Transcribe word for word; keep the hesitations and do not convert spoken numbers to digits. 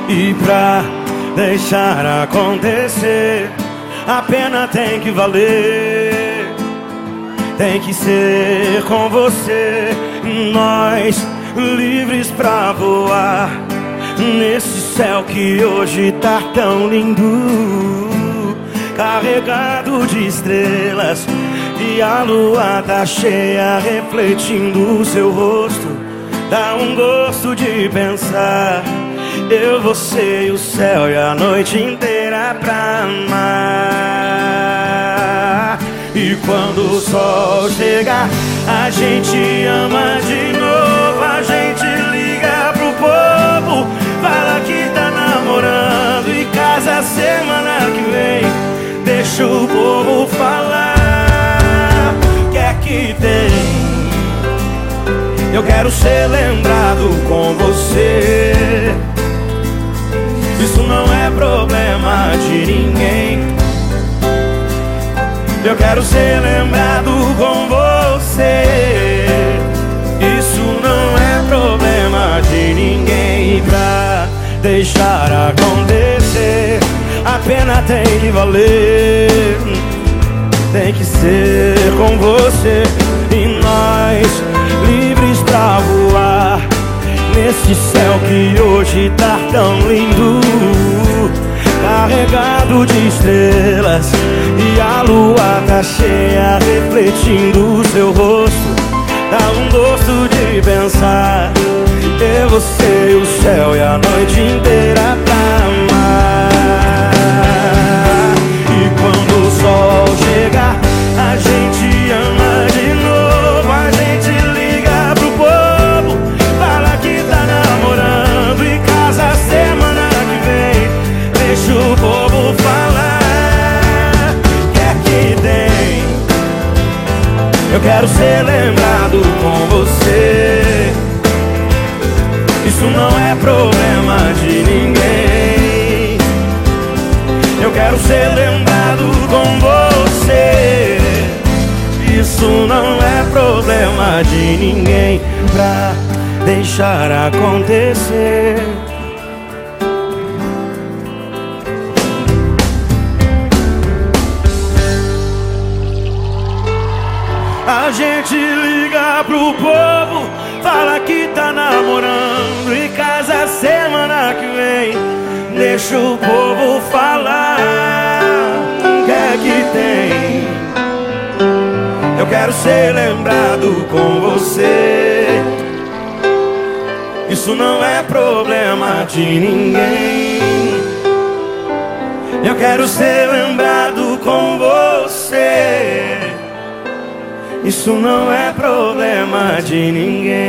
E pra deixar acontecer, a pena tem que valer. Tem que ser com você, nós livres pra voar nesse céu que hoje tá tão lindo, carregado de estrelas, e a lua tá cheia refletindo o seu rosto. Dá um gosto de pensar, eu, você e o céu e a noite inteira pra amar. E quando o sol chegar, a gente ama de novo. A gente liga pro povo, fala que tá namorando e casa semana que vem. Deixa o povo falar, que é que tem? Eu quero ser lembrado com você. Isso não é problema de ninguém. Eu quero ser lembrado com você. Isso não é problema de ninguém. Pra deixar acontecer, a pena tem que valer. Tem que ser com você e nós livres pra voar nesse céu que hoje tá tão lindo, carregado de estrelas, e a lua tá cheia refletindo o seu rosto. Dá um gosto de pensar, eu, você e o céu e a noite inteira pra amar. E quando o sol chegar, a gente ama de novo. A gente liga pro povo, fala que tá namorando e casa semana que vem. Deixa o povo falar, que é que tem? Eu quero ser lembrado com você. Isso não é problema de ninguém. Eu quero ser lembrado com você. Isso não é problema de ninguém. Pra deixar acontecer, a gente liga pro povo, fala que tá namorando e casa semana que vem. Deixa o povo falar, o que é que tem? Eu quero ser lembrado com você. Isso não é problema de ninguém. Eu quero ser lembrado com você. Isso não é problema de ninguém.